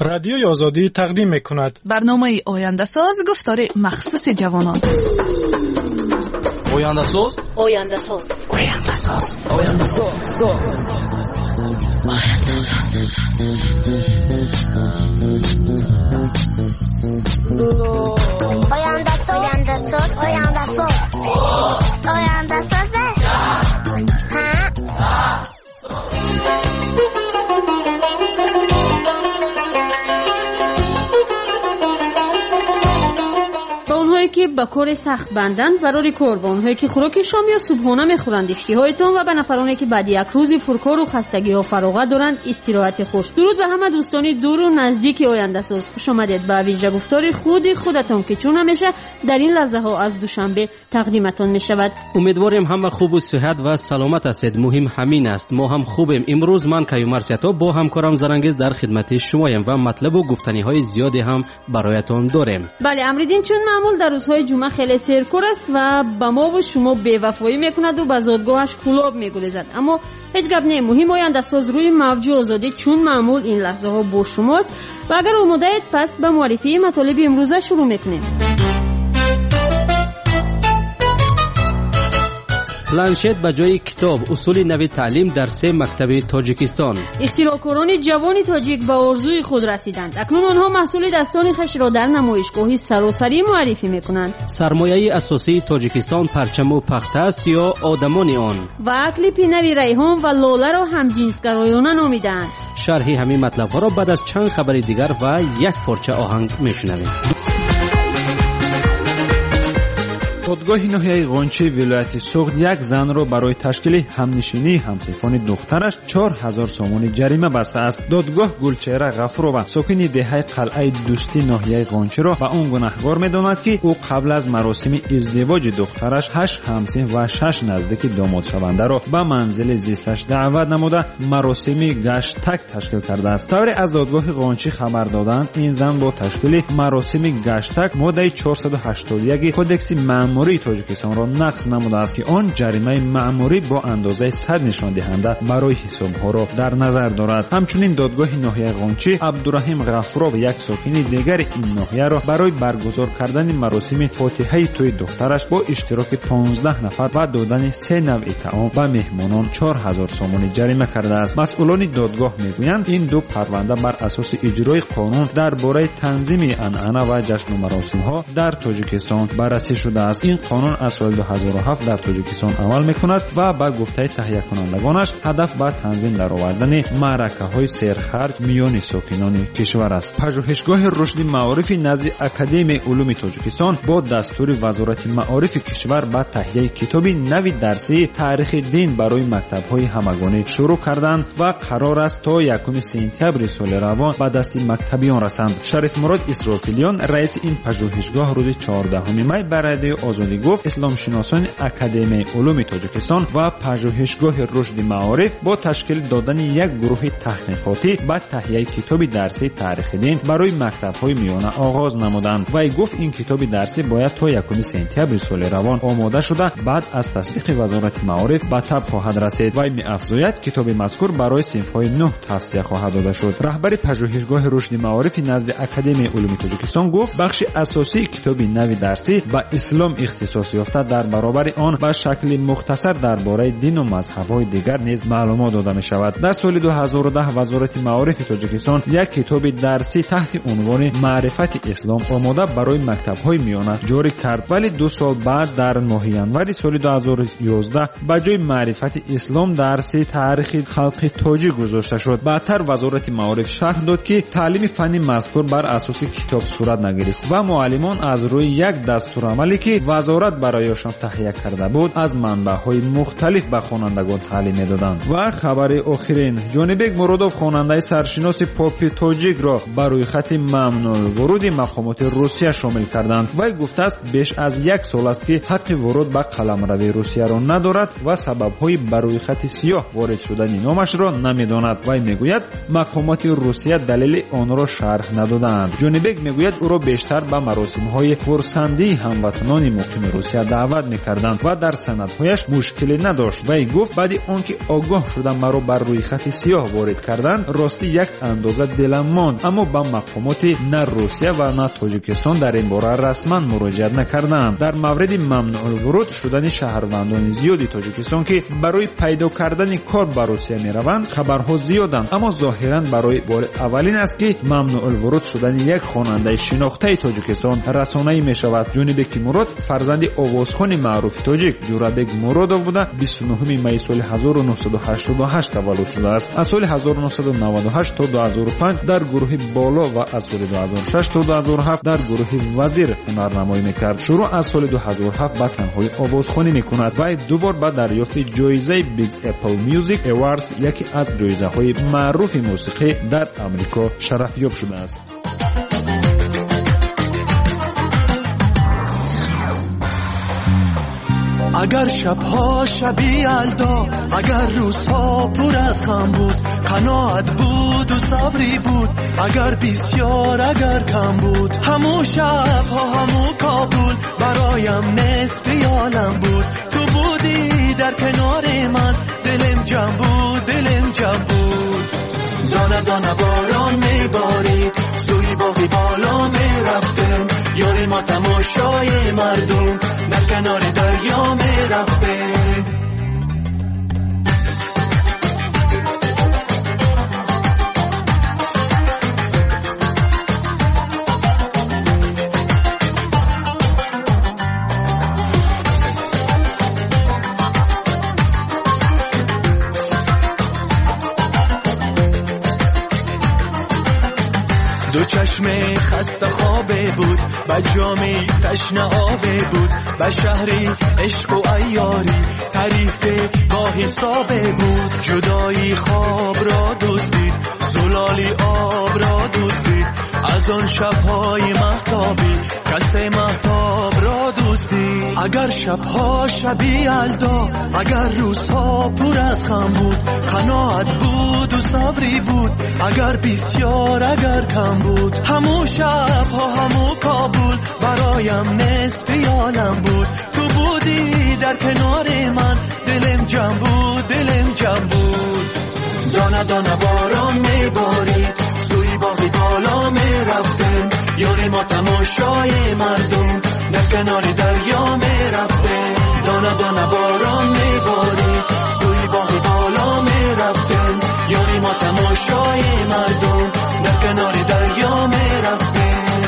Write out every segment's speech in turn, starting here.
رادیوی آزادی تقدیم می‌کند برنامه آینده ساز گفتار مخصوص جوانان. آینده ساز آینده ساز آینده ساز آینده ساز آینده ساز آینده ساز آینده ساز آینده ساز که با کار سخت بندند برای کار، با اونهایی که خوراک شام یا صبحانه میخورند اشتهایتان و به نفرانی که بعد یک روز پرکار و خستگی و فراغت دارند استراحت خوش. درود به همه دوستانی دور و نزدیک آینده ساز، خوش آمدید به ویژه گفتار خودتان که چون همیشه در این لحظه ها از دوشنبه تقدیمتان می شود. امیدواریم همه خوب و صحت و سلامت هستید. مهم همین است، ما هم خوبیم. امروز من کیومرسیتا با همکارم زرنگیز در خدمت شماییم و مطلب و گفتنی های زیادی هم برایتان داریم. بله، امریدین چون معمول در روزهای جمعه خیلی سرکار است و به ما و شما بی‌وفایی میکند و به زادگاهش کلاب میگریزد، اما هیچ گپ نه. مهم آینده ساز روی موج آزادی چون معمول این لحظه ها با شماست و اگر آماده اید پس به معرفی مطالب امروزه شروع میکنیم. پلانشت به جای کتاب، اصول نوی تعلیم در 3 مکتب تاجیکستان. اختراعکاران جوان تاجیک به آرزوی خود رسیدند. اکنون آنها محصول دستان خویش را در نمایشگاهی سراسری معرفی میکنند. سرمایه اساسی تاجیکستان پرچم و پخته است یا آدمان آن؟ و کلیپ نوی ریحان و لاله را همجنسگرایانه نامیدند. شرح همین مطلب ها را بعد از چند خبر دیگر و یک پارچه آهنگ میشنویم. دادگاه ناحیه قونچی ولایت سوغد یک زن را برای تشکیل همنشینی همسفان دخترش 4000 سومون جریمه بسته است. دادگاه گلچهره غفورова ساکن دهه قلعه دوستی ناحیه قونچی را به آن گناهکار می‌داند که او قبل از مراسم ازدواج دخترش 8 همسن و 6 نزدیک داماد شونده را به منزل زیستش دعوت نموده مراسم گشتک تشکیل کرده است. طوری از دادگاه قونچی خبر دادند این زن با تشکیل مراسم گشتک ماده 481 کدکس مأموری تاجیکستان را نقض نموده است که آن جریمه مأموری با اندازه 100 نشان دهنده برای حسابها را در نظر دارد. همچنین دادگاه ناحیه قونچی عبدالرحیم غفورov یک ساکن دیگر این ناحیه را برای برگزار کردن مراسم فاتحه توی دخترش با اشتراک 15 نفر و دادن 3 نوع طعام به مهمانان 4000 سومون جریمه کرده است. مسئولان دادگاه میگویند این دو پرونده بر اساس اجرای قانون درباره تنظیم عنعنه و جشن و مراسم ها در تاجیکستان بررسی شده است. این قانون از سال 2007 در تاجیکستان عمل میکند و با گفته تهیه کنندگانش هدف با تنظیم درآوردن معرکه‌های سرخرج میان ساکنان کشور است. پژوهشگاه رشد معارف نزد اکادمی علوم تاجیکستان با دستور وزارت معارف کشور با تهیه کتابی نوی درسی تاریخ دین برای مکتب‌های همگانی شروع کردند و قرار است تا 1 سپتامبر سال روان به دست مکتبیان رسند. شریف مراد اسرافیلیان رئیس این پژوهشگاه روز 14 می برای آزادی گفت اسلام شناسان اکادمی علوم تاجیکستان و پژوهشگاه رشد معارف با تشکیل دادن یک گروه تحقیقاتی با تهیه کتاب درسی تاریخ دین برای مکتب‌های میانه آغاز نمودند. و گفت این کتاب درسی باید تا 1 سپتامبر سال روان آماده شده بعد از تصدیق وزارت معارف به تب خواهد رسید. و می‌افزاید کتاب مذکور برای صنف‌های 9 توصیه خواهد داده شد. رهبر پژوهشگاه رشد معارف نزد اکادمی علوم تاجیکستان گفت بخش اساسی کتاب نوی درسی با اسلام اختصاص یافته در برابر آن به شکل مختصر درباره دین و مذهب‌های دیگر نیز معلومات داده می‌شود. در سال 2010 وزارت معارف تاجیکستان یک کتاب درسی تحت عنوان معرفت اسلام آماده برای مکتب‌های میانه جاری کرد، ولی 2 سال بعد در ماه ژانویه سال 2011 به جای معرفت اسلام درسی تاریخ خلق تاجیک گذاشته شد. بعدتر وزارت معارف شرح داد که تعلیم فنی مذکور بر اساس کتاب صورت نگرفت و معلمان از روی یک دستورالعملی که وزارت برایشان تهیه کرده بود از منبع‌های مختلف به خوانندگان تعلیم می‌دادند. و خبر آخرین جانبک مرادوف خواننده سرشناس پاپ تاجیک را برای خط ممنوع ورود مقامات روسیه شامل کردند. و گفته است بیش از 1 سال است که حق ورود به قلمرو روسیه را ندارد و سبب‌های برای خط سیاه وارد شدن نامش را نمی‌داند. و میگوید مقامات روسیه دلیل آن را شرح ندادند. جانبک میگوید او را بیشتر به مراسم‌های خرسندی هموطنان مقیم روسیه دعوت میکردند و در سندهایش مشکلی نداشت. وی گفت بعد آنکه آگاه شدم مرا بر روی خط سیاه وارد کردند راستی یک اندازه دلم ماند، اما با مقامات نه روسیه و نه تاجیکستان در این باره رسما مراجعت نکردم. در مورد ممنوع الورود شدن شهروندان زیادی تاجیکستان که برای پیدا کردن کار به روسیه میروند خبرها زیادند، اما ظاهرا برای بار اولین است که ممنوع الورود شدن یک خواننده شناخته تاجیکستان رسانه‌ای میشود. جانبک مراد فرزند آوازخوان معروف تاجیک جورابک مرادov بوده 29 می سال 1988 تولد شده است. از سال 1998 تا 2005 در گروه بالا و از سال 2006 تا 2007 در گروه وزیر هنرنمایی میکرد. شروع از سال 2007 با تنهایی آوازخوانی میکند و دوبار با دریافت جایزه بیگ اپل میوزیک اواردز یکی از جایزه‌های معروف موسیقی در آمریکا شرفیاب شده است. اگر شبها شبی الدا، اگر روزها پر از غم بود، قناعت بود و صبری بود، اگر بسیار اگر کم بود، همو شبها همو کابل برایم نصف عالم بود. تو بودی در کنار من، دلم جمع بود دلم جمع بود. دانه دانه باران میبارید، سوی باقی بالا میرفتم، یاری ما تماشای مردم در کنار دریا میرفتم. دو چشم خسته خوابه بود، با جامی تشنه آبه بود، با شهری عشق و عیاری تعریف با حسابه بود. جدایی خواب را دزدید، زلالی آب را دزدید، از آن شبهای مهتابی کسی مهتاب را دزدید. اگر شبها شبی الدا، اگر روزها پر از غم بود، قناعت بود و صبری بود، اگر بسیار اگر کم بود، همو شبها همو کابل برایم نصف عالم بود. تو بودی در کنار من، دلم جمع بود دلم جمع بود. دانه دانه باران میبارید، سوی باقی بالا میرفتم، یاری ما تماشای مردم در کنار دریا میرفتم. دانه دانه باران میبارید، سوی باقی بالا میرفتم، یاری ما تماشای مردم در کنار دریا میرفتم.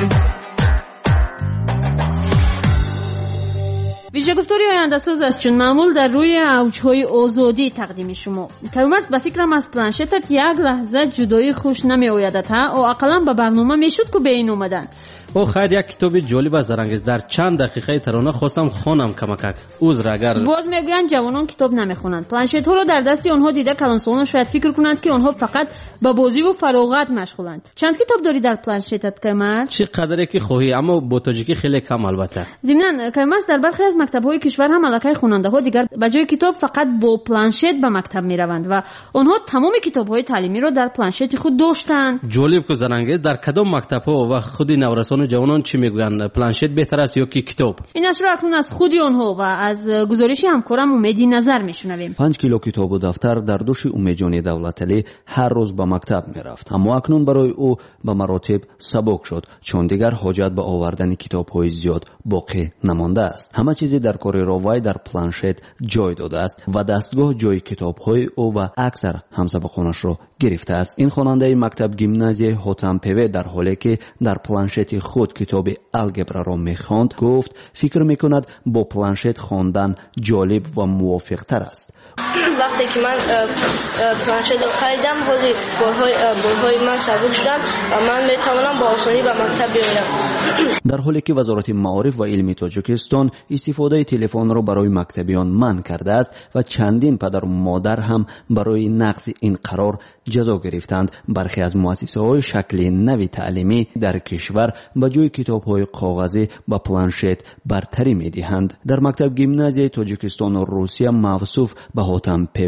ویژه گفتاری آینده ساز است چون معمول در روی اوجهای آزادی تقدیم شما. کامرس به فکرم از پلانشتت یک لحظه جدایی خوش نمی آیدت ها، او اقلا به برنامه میشد که به این اومدن. او خیر یک کتاب جالب است زرنگیز در چند دقیقه ترانه خواستم خونم کمکک. عذر اگر باز میگن جوانان کتاب نمیخونند. پلانشت ها رو در دستی آنها دیده کلانسوان شاید فکر کنند که آنها فقط با بازی و فراغت مشغولند. چند کتاب داری در پلانشتت کامرس؟ چه قدری که خواهی، اما با تاجیکی خیلی کم البته. ضمن کامرس در برخی از مکتب‌های کشور هم الکی خواننده ها دیگر به جای کتاب فقط با پلانشت به مکتب میروند و آنها تمام کتاب‌های تعلیمی را در پلانشت خود داشتند. جالب که زرنگیز در کدام مکتب‌ها و خود نورسان و جوانان چی میگویند؟ پلانشت بهتر است یا کی کتاب؟ این اصلا اکنون از خودی آنها و از گزارش همکارم امیدی نظر میشنویم. 5 کیلو کتاب و دفتر در دوش امیدجان دولتعلی هر روز به مکتب میرفت، اما اکنون برای او به مراتب سبک شد چون دیگر حاجت به آوردن کتاب‌های زیاد باقی نمانده است. همه چیزی در کاری را وی در پلانشت جای داده است و دستگاه جای کتاب‌های او و اکثر همسبقانش را گرفته است. این خواننده مکتب گیمنازیای هوتام پوه در حالی که در پلانشت خود کتاب الگبرا را می‌خواند گفت فکر می‌کند با پلانشت خواندن جالب و موافق‌تر است. وقتی که من پلانشت رو خریدم برهای من سبک شدن و من میتوانم با آسانی به مکتب بیایم. در حالی که وزارت معارف و علم تاجیکستان استفاده تلفن را برای مکتبیان منع کرده است و چندین پدر و مادر هم برای نقض این قرار جزا گرفتند، برخی از مؤسسه‌های شکل نوی تعلیمی در کشور به جای کتاب‌های کاغذی با پلانشت برتری می‌دهند. در مکتب گیمنازیای تاجیکستان و روسیه موصوف به هوتام پوه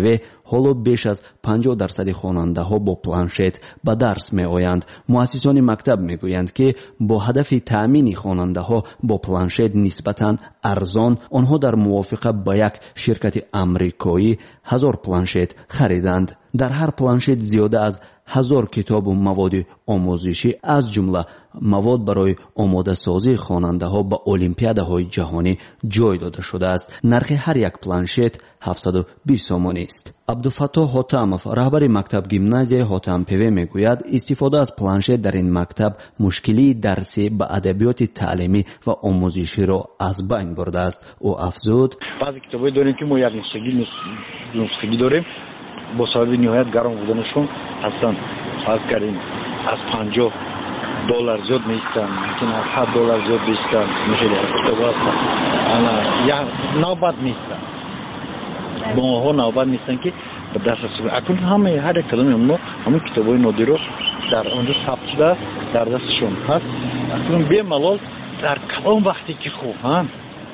ҳоло беш аз 50% хонандаҳо бо планшет ба дарс меоянд. муассисони мактаб мегӯянд ки бо ҳадафи таъмини хонандаҳо бо планшет нисбатан арзон онҳо дар мувофиқа ба як ширкати амрикоӣ 1000 планшет хариданд. дар ҳар планшет зиёда аз 1000 китобу маводи омӯзишӣ аз ҷумла мавод барои омодасозии хонандаҳо ба олимпиадаҳои ҷаҳонӣ ҷой дода шудааст. нархи ҳар як планшет 720 сомонист. абдуфаттоҳ ҳотамов, раҳбари мактаб гимназияи ҳотампеве мегӯяд, истифода аз планшет дар ин мактаб мушкилии дарсӣ ба адабиёти таълимӣ ва омӯзиширо аз байн бурдааст. ӯ афзуд: баъзе китобҳое дорем ки мо як нусхагӣ дорем бо сабаби ниҳоят гарм буданашон ҳастан фарз кардем аз $50 зиёд меистанд, мумкин аз $7 зиёд меистанд, навбат меистанд. ба онҳо навбат меистанд ки ба даст расонанд. акун ҳар як кадоми онҳо ҳамон китобҳои нодиро дар онҷо сабт шудааст, дар дасташон ҳаст. акун бемалол дар кадом вақте ки хоҳанд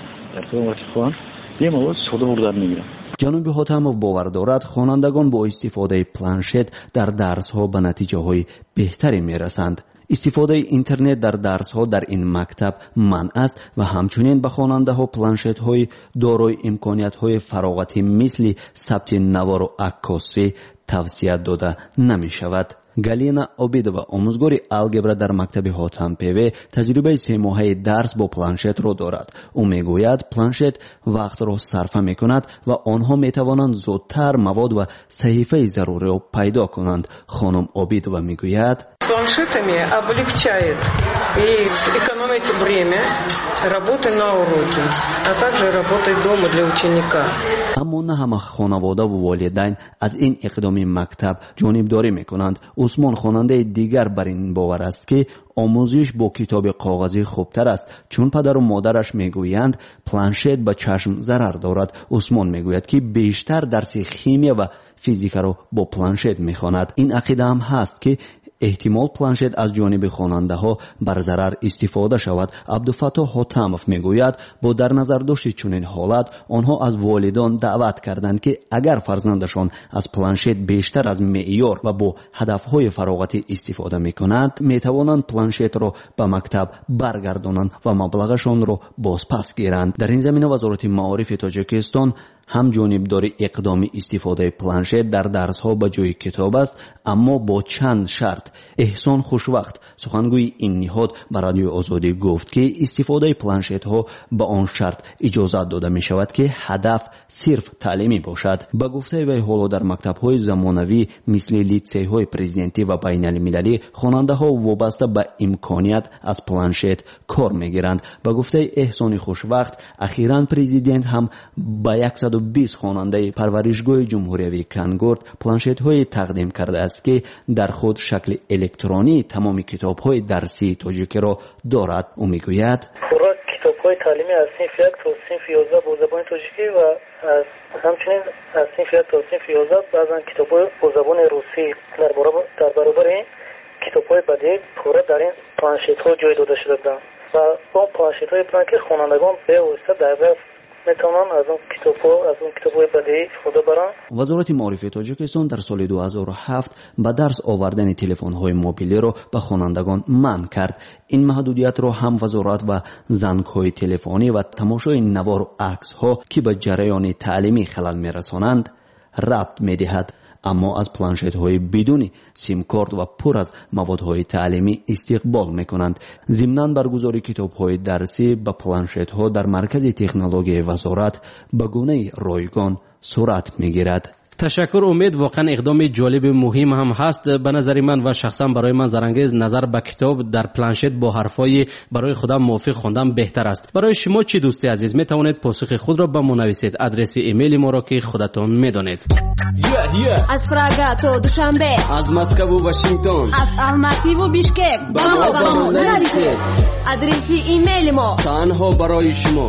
бемалол истифода бурдан мегиранд. ҷаноби ҳотамов бовар дорад, хонандагон бо истифодаи планшет дар дарсҳо ба натиҷаҳои беҳтаре мерасанд. истифодаи интернет дар дарсҳо дар ин мактаб манъ аст ва ҳамчунин ба хонандаҳо планшетҳои дорои имкониятҳои фароғатӣ мисли сабти навору аккосӣ тавсия дода намешавад. галина обидова, омӯзгори алгебра дар мактаби ҳотампеве, таҷрибаи 3 моҳаи дарс бо планшетро дорад. ӯ мегӯяд, планшет вақтро сарфа мекунад ва онҳо метавонанд зудтар мавод ва саҳифаи заруриро пайдо кунанд. хонум обидова мегӯяд: планшетами облегчает и экономить время работы на уроке, а также работы дома для ученика. аммо на ҳама хонавода ва волидайн аз ин иқдоми мактаб ҷонибдорӣ мекунанд. усмон хонандаи дигар бар ин бовар аст ки омӯзиш бо китоби коғазӣ хубтар аст, чун падару модараш мегӯянд планшет ба чашм зарар дорад. усмон мегӯяд ки бештар дарси химия ва физикаро бо планшет мехонад. ин ақида ҳам ҳаст ки эҳтимол планшет аз ҷониби хонандаҳо бар зарар истифода шавад. абдуфаттоҳ ҳотамов мегӯяд, бо дар назардошти чунин ҳолат онҳо аз волидон даъват карданд ки агар фарзандашон аз планшет бештар аз меъёр ва бо ҳадафҳои фароғатӣ истифода мекунанд, метавонанд планшетро ба мактаб баргардонанд ва маблағашонро бозпас гиранд. дар ин замина вазорати маорифи тоҷикистон ҳам ҷонибдори иқдоми истифодаи планшет дар дарсҳо ба ҷои китоб аст, аммо бо чанд шарт. эҳсон хушвақт, сухангӯи ин ниҳод ба радиои озодӣ гуфт ки истифодаи планшетҳо ба он шарт иҷозат дода мешавад ки ҳадаф сирф таълимӣ бошад. ба гуфтаи вай, ҳоло дар мактабҳои замонавӣ мисли литсейҳои президентӣ ва байналмилалӣ хонандаҳо вобаста ба имконият аз планшет кор мегиранд. ба гуфтаи эҳсони хушвақт, ахиран президент ҳам ба 120 хонандаи парваришгоҳи ҷумҳуриявии Кангурт планшетҳое тақдим кардааст ки дар худ шакли электронии тамоми китобҳои дарсии тоҷикиро дорад. ӯ мегӯяд: китобҳои таълимӣ аз синфи 1 то синфи 11 бо забони тоҷикӣ ва ҳамчунин аз синфи 1 то синфи 11 баъзан китобҳои бо забони русӣ дар баробари китобҳои бадӣ пурра дар ин планшетҳо ҷой дода шуда буданд ва он планшетҳое буданд ки хонандагон бевосита дар дас метавонанд аз он китобҳои бадии истифода баранд. вазорати маорифи тоҷикистон дар соли 2007 ба дарс овардани телефонҳои мобилиро ба хонандагон манъ кард. ин маҳдудиятро ҳам вазорат ва зангҳои телефонӣ ва тамошои навору аксҳо ки ба ҷараёни таълимӣ халал мерасонанд рабт медиҳад. аммо аз планшетҳои бидуни симкорд ва пур аз маводҳои таълимӣ истиқбол мекунанд. зимнан баргузори китобҳои дарсӣ ба планшетҳо дар маркази технологияи вазорат ба гунаи ройгон сурат мегирад. ташаккур. умед воқеан иқдоми ҷолиби муҳим ҳам ҳаст. ба назари ман ва шахсан барои ман зарангез назар ба китоб дар планшет бо ҳарфҳои барои худам мувофиқ хондан беҳтар аст. барои шумо чӣ дӯсти азиз, метавонед посухи худро ба мо нависед. адреси имейли моро ки худатон медонед. аз Прага то Душанбе, аз Москву Вашингтон, аз Алмативу Бишкек ба мо нависед. адреси имейли мо танҳо барои шумо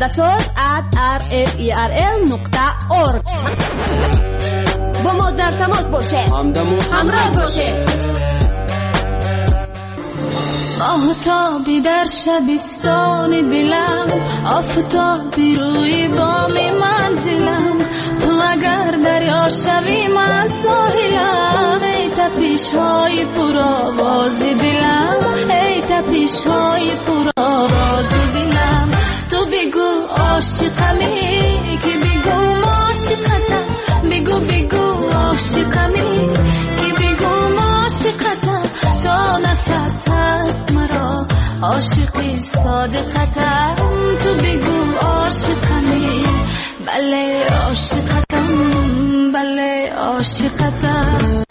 oyamdasoz@rferl.org. با ما در تماس باشه، همراه باشه. ماهتابی در شبستان دلم، آفتابی روی بام منزلم. تو اگر دریا شوی من ساحلم، ای تپش های پرآواز دلم، ای تپش های پرآواز دلم. تو بگو عاشقمی که بگو عاشقتم، بگو بگو عاشقمی که بگو عاشقتم. تا نفس هست مرا عاشقی صادقتم، تو بگو عاشقمی. بله عاشقتم، بله عاشقتم.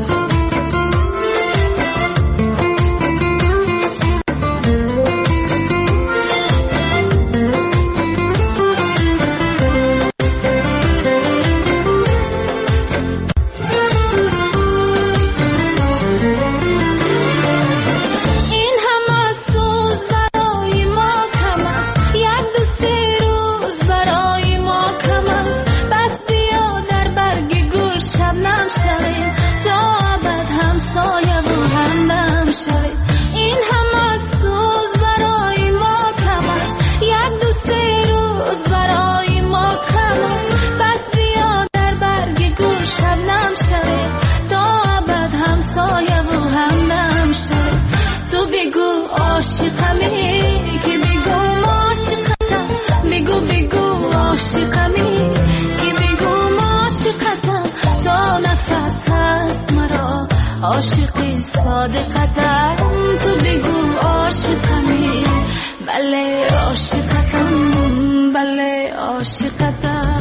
عاشقمی که بگو عاشقتم، بگو بگو عاشقمی که بگو عاشقتم. تا نفس هست مرا عاشقی صادقتم، تو بگو عاشقمی. بله عاشقتم، بله عاشقتم.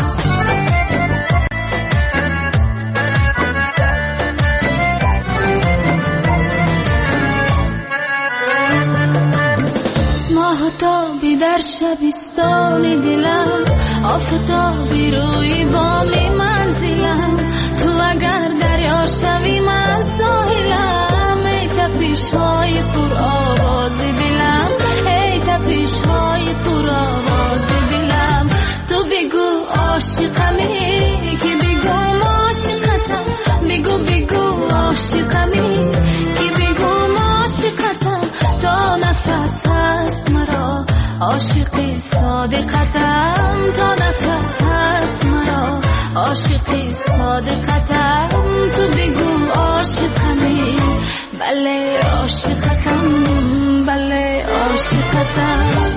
ماهتابی در شبستان دلم، آفتابی روی بام منزلم. تو اگر دریا شوی من ساحلم، ای تپش های پر آواز دلم، ای تپش های پر آواز دلم. تو بگو عاشقمی که بگو عاشقتم، بگو بگو عاشقمی که بگو عاشقتم. تا نفس هست مرا عاشقی صادقتم، تا نفس هست مرا عاشقی صادقتم. تو بگو عاشقمی. بله عاشقتم، بله عاشقتم.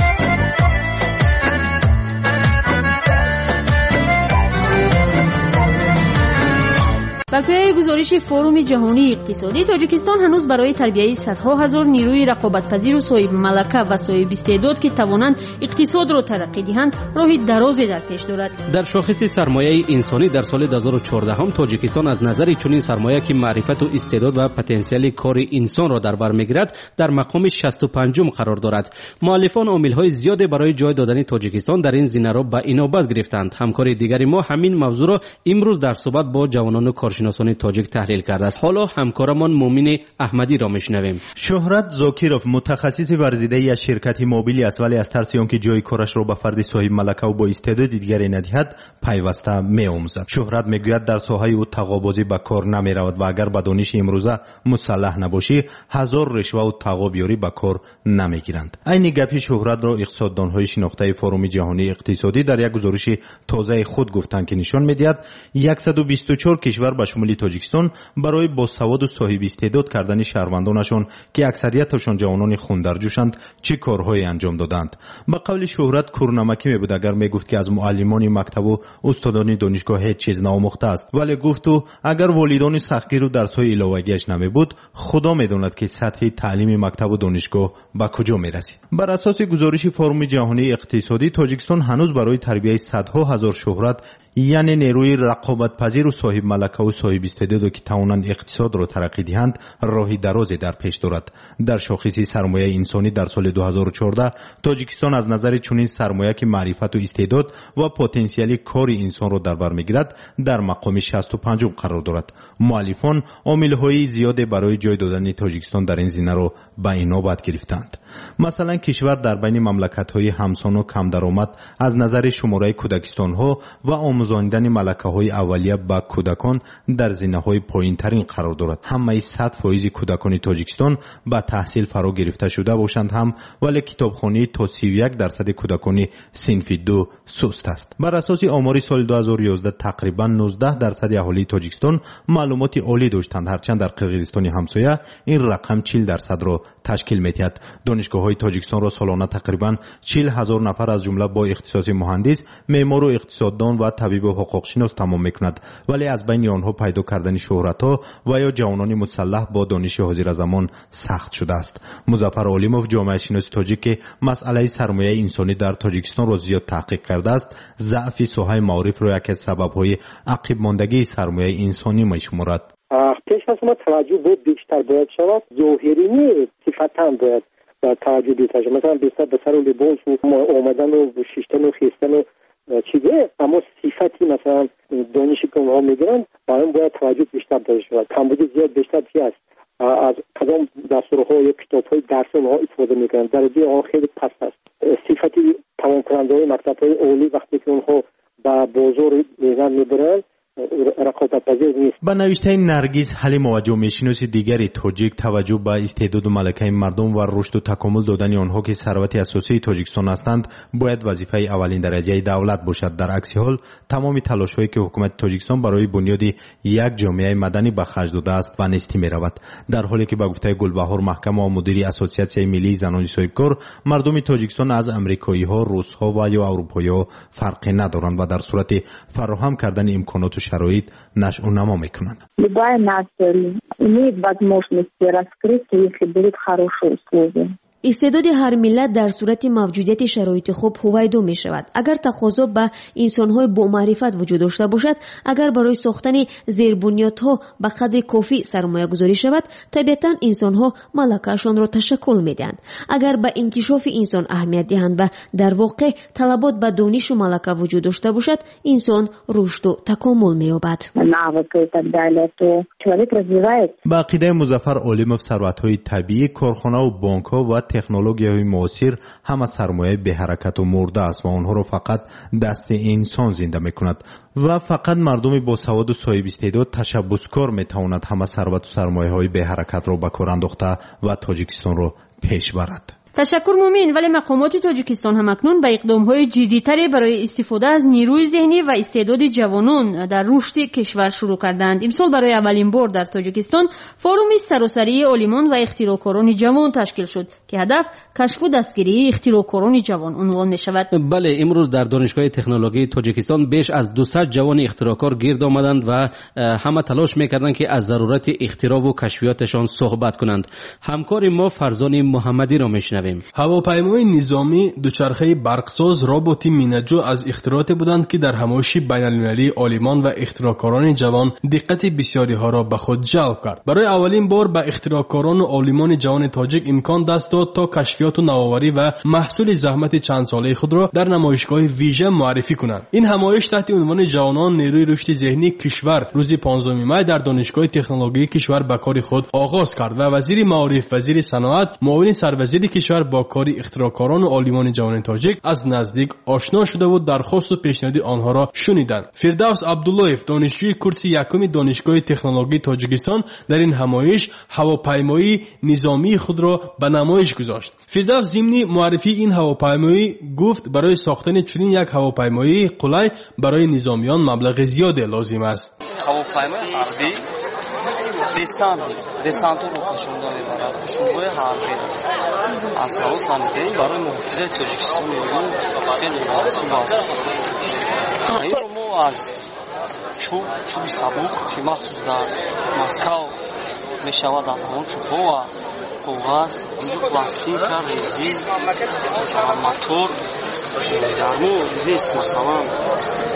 بر پایه گزارش فروم جهانی اقتصادی، تاجیکستان هنوز برای تربیت صدها هزار نیروی رقابت‌پذیر و صاحب ملکه و صاحب استعداد که توانند اقتصاد را ترقی دهند راه درازی در پیش دارد. در شاخص سرمایه انسانی در سال 2014 هم تاجیکستان از نظر چنین سرمایه که معرفت و استعداد و پتانسیل کار انسان را در بر میگیرد در مقام 65 قرار دارد. مؤلفان عامل‌های زیاد برای جای دادن تاجیکستان در این زمینه را به اینابت گرفتند. همکار دیگری ما همین موضوع را امروز در صحبت با جوانان و کارشناسان تاجیک تحلیل کرده است. حالا همکارمان مومن احمدی را میشنویم. شهرت زاکیروف متخصص ورزیده‌ای از شرکتی موبیلی است، ولی از ترس آنکه جای کارش را به فردی صاحب ملکه و با استعداد دیگری ندهد پیوسته می‌آموزد. شهرت میگوید در ساحه او تقابضی به کار نمی‌رود و اگر به دانش امروزه مسلح نباشی هزار رشوه و تقابیاری به کار نمی‌گیرند. این گپی شهرت را اقتصاددان‌های شناخته فروم جهانی اقتصادی در یک گزارش تازه خود گفتند که نشان می‌دهد 124 کشور به شمول تاجیکستان برای باسواد و صاحب استعداد کردن شهروندانشان که اکثریتشان جوانان خون‌درجوشند چه کارهایی انجام دادند. به قول شهرت کورنمکی می‌بود اگر میگفت که از معلمان مکتب و استادان دانشگاه هیچ چیز نآموخته است، ولی گفت او اگر والدان سختگیر و درس‌های الهویش نمی‌بود خدا می‌داند که سطح تعلیم مکتب و دانشگاه به کجا می‌رسید. بر اساس گزارش فروم جهانی اقتصادی تاجیکستان هنوز برای تربیت صدها هزار شهرت یعنی نیروی رقابت پذیر و صاحب ملکه و صاحب استعداد که توانند اقتصاد را ترقی دهند راهی درازی در پیش دارد. در شاخص سرمایه انسانی در سال 2014 تاجیکستان از نظر چنین سرمایه که معرفت و استعداد و پتانسیل کار انسان را در بر میگیرد در مقام 65 قرار دارد. مؤلفان عامل‌های زیاد برای جای دادن تاجیکستان در این زمینه را به اینابت گرفتند. مثلا کشور در بین مملکت‌های همسان و کم درآمد از نظر شماره کودکستان‌ها و آموزاندن ملکه‌های اولیه به کودکان در زینه‌های پایین‌ترین قرار دارد. همه 100% کودکان تاجیکستان به تحصیل فرا گرفته شده باشند هم، ولی کتابخوانی تا 31% کودکان صنف 2 سست است. بر اساس آمار سال 2011 تقریبا 19% اهالی تاجیکستان معلومات عالی داشتند، هرچند در قرقیزستان همسایه این رقم 40% را تشکیل می‌دهد. دانشگاه‌های تاجیکستان را سالانه تقریبا 40,000 نفر از جمله با اختصاص مهندس، معمار و اقتصاددان و طبیب و حقوقشناس تمام می‌کند، ولی از بین آنها پیدا کردن شهرت‌ها و یا جوانان مسلح با دانش حاضر زمان سخت شده است. مظفر علیموف، جامعه شناس تاجیک که مسئله سرمایه انسانی در تاجیکستان را زیاد تحقیق کرده است، ضعف ساحه معارف را یکی از سبب‌های عقب ماندگی سرمایه انسانی می‌شمارد. پیش از ما توجه باید بیشتر باید شود، ظاهری نیست، صفتاً باید توجه بیشتر شود. مثلا بیشتر به سر و لباس و آمدن و شیشتن و خیستن و چیزه، اما صفتی مثلا دانشی که اونها میگیرن باید توجه بیشتر داشته شود. کمبودی زیاد بیشتر چی است؟ از کدام دستورها یا کتاب‌های درس اونها استفاده میکنن، درجه آنها خیلی پست است. صفتی تمام کننده‌های مکتب‌های عالی وقتی که اونها به بازار میزن میبرن رقابت پذیر نیست. با نوشته نرگس حلیم، جامعه شناس دیگری تاجیک، توجه به استعداد و ملکه مردم و رشد و تکامل دادن آنها که ثروت اساسی تاجیکستان هستند باید وظیفه اولین درجه دولت باشد. در عکس حال تمام تلاش‌هایی که حکومت تاجیکستان برای بنیاد یک جامعه مدنی به خرج داده است و نیستی می‌رود، در حالی که به گفته گلبهار محکم و مدیر اسوسیاسیون ملی زنان صاحبکار، مردم تاجیکستان از امریکایی‌ها، روس‌ها و یا اروپایی‌ها فرقی ندارند و در صورت فراهم کردن امکانات و شرایط نشأ و نما میکنند. Любая нация имеет возможность раскрыться, если будут хорошие условия. استعداد هر ملت در صورت موجودیت شرایط خوب هویدا می شود. اگر تقاضا به انسان‌های با معرفت وجود داشته باشد، اگر برای ساختن زیربنیادها به قدر کافی سرمایه گذاری شود، طبیعتاً انسان‌ها ملکه‌شان را تشکل می‌دهند. اگر به انکشاف انسان اهمیت دهند و در واقع طلبات به دانش و ملکه وجود داشته باشد، انسان رشد و تکامل می‌یابد. با عقیده مظفر علیموف، ثروت‌های طبیعی، کارخانه و بانک‌ها و تکنولوژی‌های معاصر همه سرمایه به حرکت و مرده است و آنها را فقط دست انسان زنده می‌کند و فقط مردم با سواد و صاحب استعداد تشبثکار می‌تواند همه ثروت و سرمایه‌های به حرکت را به کار انداخته و تاجیکستان را پیش برد. تشکر مومین. ولی مقامات تاجیکستان هم اکنون به اقدام‌های جدی‌تری برای استفاده از نیروی ذهنی و استعداد جوانان در رشد کشور شروع کردند. امسال برای اولین بار در تاجیکستان فوروم سراسری عالمان و اختراعکاران جوان تشکیل شد که هدف کشف و دستگیری اختراعکاران جوان عنوان می‌شود. بله، امروز در دانشگاه تکنولوژی تاجیکستان بیش از 200 جوان اختراعکار گرد آمدند و همه تلاش می‌کردند که از ضرورت اختراع و کشفیاتشان صحبت کنند. همکار ما فرزان محمدی را می‌شنویم. هواپیمای نظامی، دوچرخه برقساز، ربات مینجو از اختراعاتی بودند که در همایش بین‌المللی عالمان و اختراعکاران جوان دقت بسیاری ها را به خود جلب کرد. برای اولین بار به اختراعکاران و عالمان جوان تاجیک امکان دست داد تا کشفیات و نوآوری و محصول زحمت چند ساله خود را در نمایشگاه ویژه معرفی کنند. این همایش تحت عنوان جوانان نیروی رشد ذهنی کشور روز 15 می در دانشگاه تکنولوژی کشور به کار خود آغاز کرد و وزیر معارف، وزیر صنعت، معاون سروزیر کشور با کار اختراعکاران و عالمان جوان تاجیک از نزدیک آشنا شده و درخواست و پیشنهاد آنها را شنیدند. فردوس عبداللهیف، دانشجوی کورس یکم دانشگاه تکنولوژی تاجیکستان، در این همایش هواپیمای نظامی خود را به نمایش گذاشت. فردوس ضمن معرفی این هواپیمایی گفت برای ساختن چنین یک هواپیمای قلای برای نظامیان مبلغ زیادی لازم است. هواپیمای حربی دسانت رو نشونده میبرد. شنبه حربی اصلا سانده برای محافظه تاجیکستان میگن خیلی لازم است. این رو ما از چوب سبوک که مخصوص در مسکو میشود از همون چوبها و کاغذ، پلاستیک، رزین، موتور در مو نیست. مثلا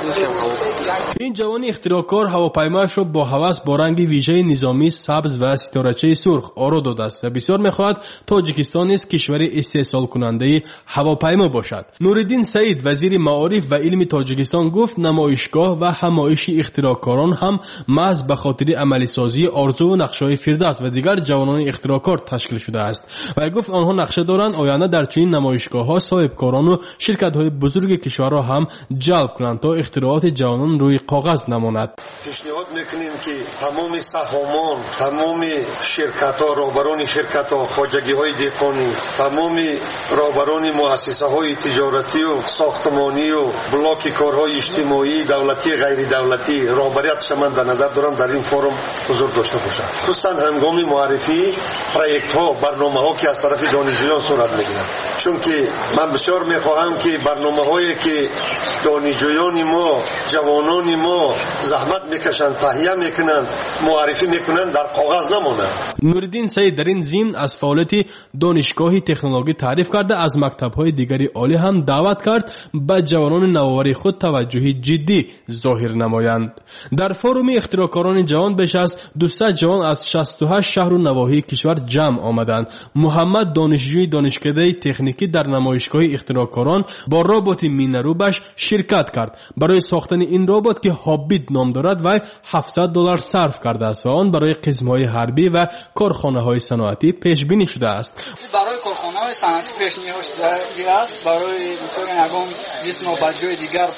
این جوان اختراعکار هواپیمایش را با هوس با رنگ ویژه نظامی سبز و ستارچه سرخ آرا داده است و بسیار می‌خواهد تاجیکستان نیز کشور استحصال کننده هواپیما باشد. نورالدین سعید وزیر معارف و علم تاجیکستان گفت نمایشگاه و همایش اختراعکاران هم محض به خاطر عملی سازی آرزو و نقشه‌های فردوس و دیگر جوانان اختراعکار تشکیل شده است و گفت آنها نقشه دارند آینده در چنین نمایشگاه‌ها صاحبکاران و شرکت‌های بزرگ کشور را هم جلب کنند تا اختراعات جوانان روی کاغذ نماند. پیشنهاد میکنیم که تمام سهامان، تمام شرکت‌ها، رهبران شرکت‌ها، خواجگی‌های دهقانی، تمام رهبران مؤسسه‌های تجارتی و ساختمانی و بلاک کارهای اجتماعی، دولتی، غیر دولتی، رهبریتش من در نظر دارم در این فورم حضور داشته باشند. خصوصا هنگام معرفی پروژه‌ها، برنامه‌ها که از طرف دانشجویان صورت می‌گیرد. چون که من بسیار می‌خواهم که برنامه‌هایی که دانشجویان ما، جوانان ما زحمت میکشند، تهیه میکنند، معرفی میکنند در کاغذ نماند. نورالدین سعید در این ضمن از فعالیت دانشگاه تکنولوژی تعریف کرده از مکتب‌های دیگری عالی هم دعوت کرد به جوانان نوآوری خود توجه جدی ظاهر نمایند. در فروم اختراعکاران جوان بیش از 200 جوان از 68 شهر و نواحی کشور جمع آمدند. محمد دانشجوی دانشکده تکنیکی در نمایشگاه اختراعکاران با ربات مینروبش شرکت کرد. برای ساختن این ربات که هابیت نام دارد و $700 صرف کرده است و آن برای قسم‌های حربی و کارخانه‌های صنعتی پیش بینی شده است. برای کارخانه‌های صنعتی پیش بینی شده است. برای مثلا اگم جسم و بجای دیگر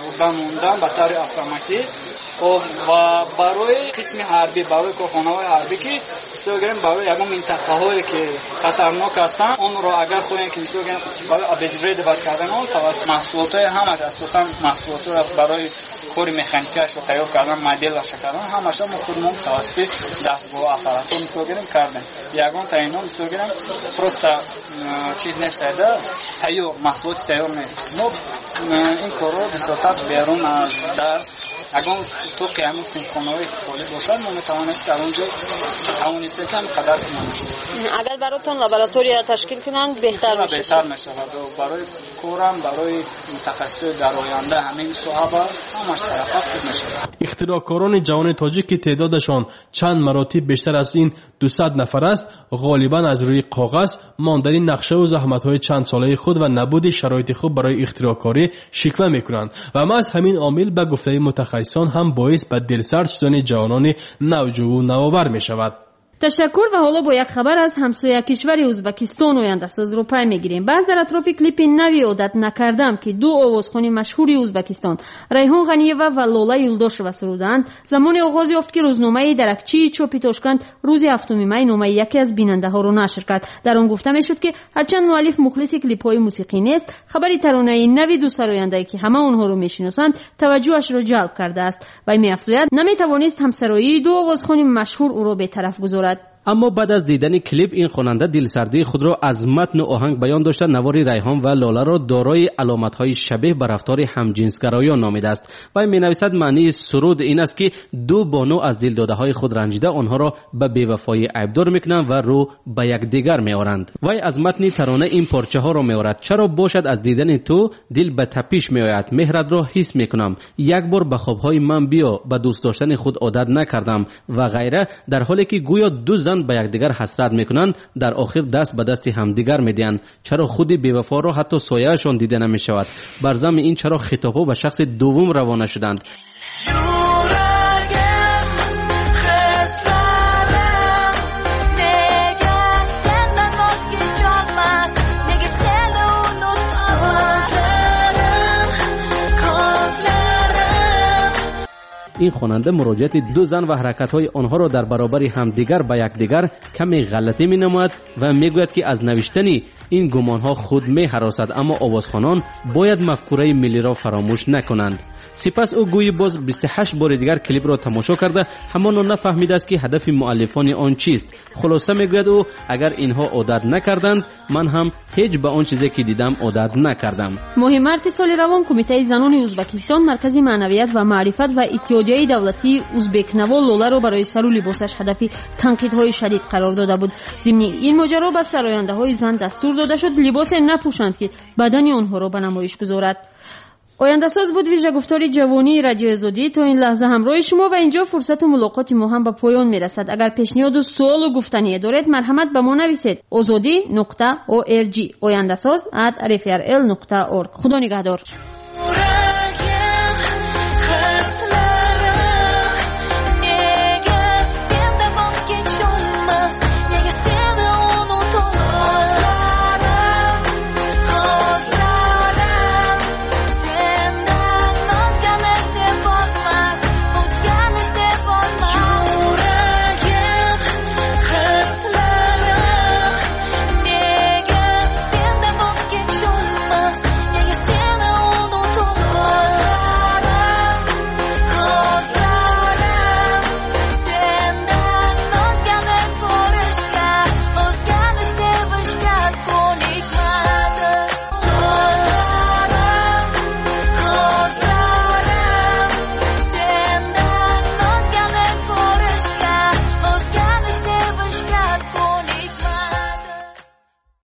موندن به طور اتوماتیک و برای قسم حربی، برای کارخانه‌های حربی که می‌گیم برای اگم منطقه‌هایی که خطرناک هستند اون رو اگر خواهیم که می‌گیم برای ابزار دفاع کردن اون توسط محصولات همش اساساً محصولات برای کار مکانیکیش رو تیار کردن، مدل کردن همش ما خودمون توسط دستگاه آپاراتور می‌گیم کردن. یگان تا اینا می‌گیم پروستا چیز نیست تیار محصولات تیار نیست. ما این کارو به صورت بیرون از درس اگر تو قیام سینکرونوی فعال باشد ما می‌توانیم در اونجا توانسته کم قدر کنیم. اگر براتون لابراتوری تشکیل کنند بهتر میشه. بهتر میشه و برای کورم برای متخصص در آینده همین صحبه همش طرفا خوب میشه. اختراعکاران جوان تاجیک که تعدادشان چند مراتب بیشتر از این 200 نفر است غالبا از روی کاغذ ماندنی نقشه و زحمت‌های چند ساله خود و نبود شرایط خوب برای اختراعکاری شکوه میکنند و ما از همین عامل به گفته متخصصان هم باعث به دلسرد شدن جوانان نوجو و نوآور میشود. تشکر و حالا با یک خبر از همسایه کشور ازبکستان آینده‌ساز رو پی میگیریم. بعد در اطراف کلیپ نوی عادت نکردم که دو آوازخوان مشهور ازبکستان ریحان غنیєва و لاله یولداشova سرودند زمان آغاز یافت که روزنامه درکچی چاپ تاشکند روز 7 می نامه یکی از بیننده ها رو نشر کرد. در آن گفته میشد که هرچند مؤلف مخلص کلیپ های موسیقی نیست خبری ترانه نوی دو سراینده که همه اونها رو میشناسند توجهش رو جلب کرده است و می‌افزاید نمیتوانست همسرایی دو آوازخوان مشهور او رو به طرف گذارد. اما بعد از دیدن کلیپ این خواننده دلسردی خود را از متن و آهنگ بیان داشته نوار ریحان و لاله را دارای علامت‌های شبیه به رفتار همجنسگرایان نامیده است و می‌نویسد معنی سرود این است که دو بانو از دلداده‌های خود رنجیده آنها را به بی‌وفایی عیبدار می‌کنند و رو به یکدیگر می‌آورند. وای از متن ترانه این پارچه‌ها را می‌آورد چرا باشد از دیدن تو دل به تپش می‌آید مهرت را حس می‌کنم یک بار به خواب‌های من بیا به دوست داشتن خود عادت نکردم و غیره در حالی که گویا دو زن به یکدیگر حسرت میکنند در آخر دست به دست همدیگر میدهند چرا خود بی‌وفا را حتی سایه‌شان دیده نمیشود بر ضمن این چرا خطابها به شخص دوم روانه شدند. این خواننده مراجعت دو زن و حرکت‌های آنها را در برابر همدیگر به یکدیگر کمی غلطی می‌نماید و می‌گوید که از نوشتن این گمان‌ها خود می‌هراسد اما آوازخوانان باید مفکوره ملی را فراموش نکنند. سپس او گویی باز 28 بار دیگر کلیپ را تماشا کرده همان نفهمیده است که هدف مؤلفان آن چیست. خلاصه میگوید او اگر اینها عادت نکردند من هم هیچ به آن چیزی که دیدم عادت نکردم. ماه مارس سال روان کمیته زنان ازبکستان مرکز معنویت و معرفت و اتحادیه دولتی ازبکنوا لاله را برای سر و لباسش هدف تنقیدهای شدید قرار داده بود. ضمن این ماجرا به سراینده‌های زن دستور داده شد لباس نپوشند که بدن آنها را به نمایش گذارد. آینده‌ساز بود ویژه گفتار جوانی رادیو آزادی. تا این لحظه همراه شما و اینجا فرصت ملاقات ما هم به پایان میرسد. اگر پیشنهاد و سوال و گفتنی دارید مرحمت به ما نویسید. azadi.org. آینده‌ساز @rfrl.org. خدا نگهدار.